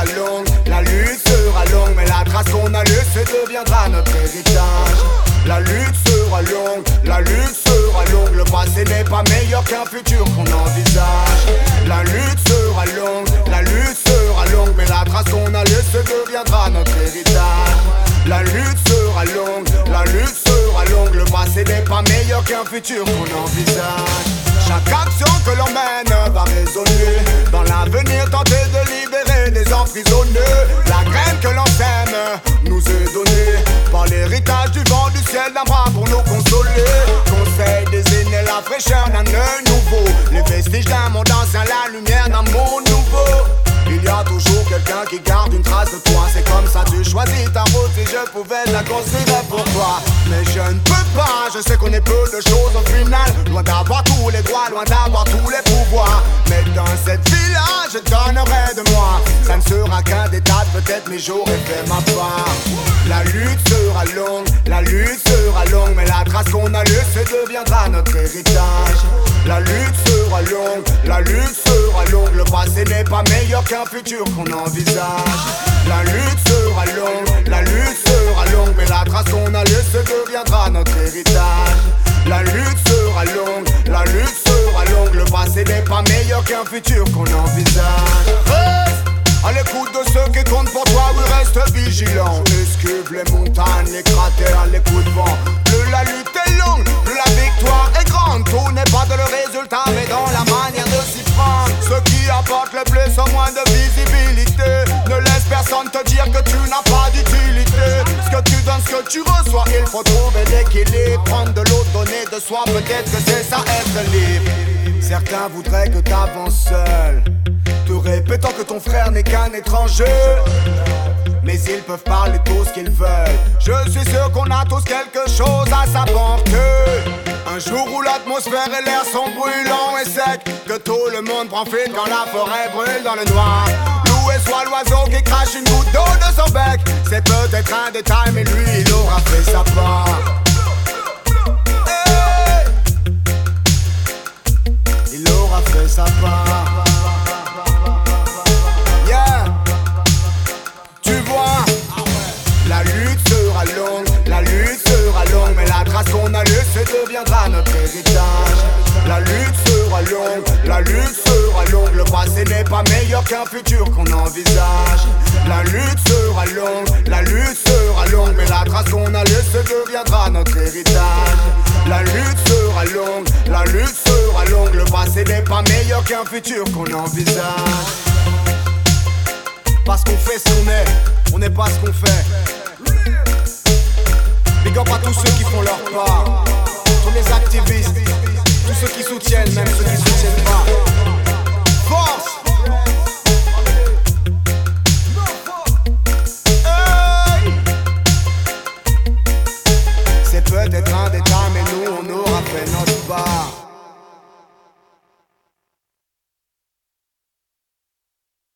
longue, la lutte sera longue, mais la trace qu'on a laissée deviendra notre héritage. La lutte sera longue, la lutte sera longue, le passé n'est pas meilleur qu'un futur qu'on envisage. La lutte sera longue, la lutte sera longue, mais la trace qu'on a laissée deviendra notre héritage. La lutte sera longue, la lutte sera longue, le passé n'est pas meilleur qu'un futur qu'on envisage. Chaque action que l'on mène va résonner dans l'avenir, tenter de libérer des emprisonnés. La graine que l'on sème nous est donnée par l'héritage du vent du ciel d'un bras pour nous consoler. Conseil des aînés, la fraîcheur d'un œil nouveau, les vestiges d'un monde ancien, la lumière d'un monde nouveau. Il y a toujours quelqu'un qui garde une trace de toi. C'est comme ça tu choisis ta route. Si je pouvais la construire pour toi, mais je ne peux pas. Je sais qu'on est peu de choses au final, loin d'avoir tous les droits, loin d'avoir tous les pouvoirs. Mais dans cette vie-là, je donnerai de moi. Ça ne sera qu'un détail, peut-être mes jours et fait ma part. La lutte sera longue, la lutte sera longue, mais la trace qu'on a laissée deviendra notre héritage. La lutte sera longue, la lutte sera longue, le passé n'est pas meilleur qu'un futur qu'on envisage. La lutte sera longue, la lutte sera longue, mais la trace qu'on a laissée deviendra notre héritage. La lutte sera longue, la lutte sera longue, le passé n'est pas meilleur qu'un futur qu'on envisage. À l'écoute de ceux qui comptent pour toi, oui, reste vigilant. Esquive les montagnes, les cratères, les coups de vent. Plus la lutte est longue, plus la victoire est grande. Tout n'est pas dans le résultat, mais dans la manière de s'y prendre. Ceux qui apportent le plus ont moins de visibilité. Ne laisse personne te dire que tu n'as pas d'utilité. Ce que tu donnes, ce que tu reçois, il faut trouver l'équilibre. Prendre de l'autre, donner de soi, peut-être que c'est ça être libre. Certains voudraient que t'avances seul, te répétant que ton frère n'est qu'un étranger. Mais ils peuvent parler tout ce qu'ils veulent. Je suis sûr qu'on a tous quelque chose à s'apporter. Un jour où l'atmosphère et l'air sont brûlants et secs, que tout le monde prend fuite quand la forêt brûle dans le noir. Loué soit l'oiseau qui crache une goutte d'eau de son bec. C'est peut-être un détail, mais lui il aura fait sa part. Hey! Il aura fait sa part. La lutte sera longue, la lutte sera longue, mais la trace qu'on a laissée deviendra notre héritage. La lutte sera longue, la lutte sera longue, le passé n'est pas meilleur qu'un futur qu'on envisage. La lutte sera longue, la lutte sera longue, mais la trace qu'on a laissée deviendra notre héritage. La lutte sera longue, la lutte sera longue, le passé n'est pas meilleur qu'un futur qu'on envisage. Parce qu'on fait ce qu'on est, on n'est pas ce qu'on fait. Big up à tous ceux qui font leur part, tous les activistes, tous ceux qui soutiennent, même ceux qui soutiennent pas. Force!